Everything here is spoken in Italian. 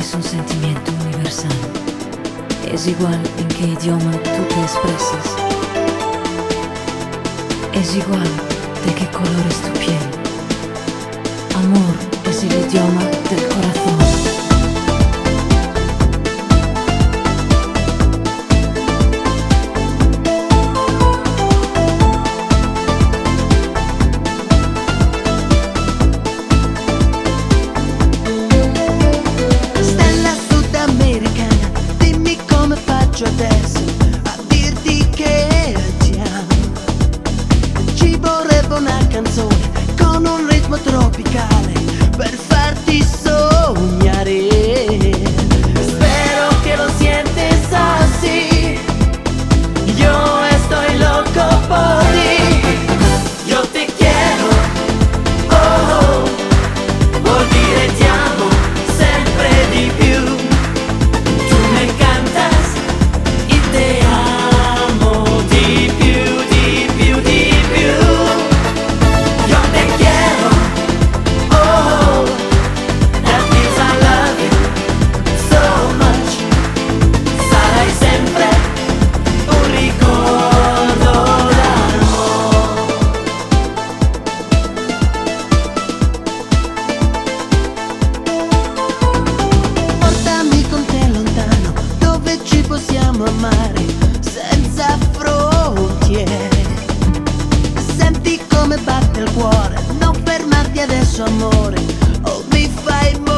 es un sentimiento universal. Es igual en qué idioma tú te expresas. Es igual de qué color es tu piel. Amor es el idioma del corazón. Adesso a dirti che ti amo. Ci vorrebbe una canzone con un ritmo tropicale per farti sognare. Spero que lo sientes así. Yo estoy loco por ti. Yo te quiero, oh, vuol dire ti amo sempre di più. Tu me cantas. Te amo di più, di più, di più. Yo te quiero, oh, that means I love you so much. Sarai sempre un ricordo d'amore. Portami con te lontano, dove ci possiamo amare senza frontiere. Senti come batte il cuore, non fermarti adesso amore, o mi fai morire.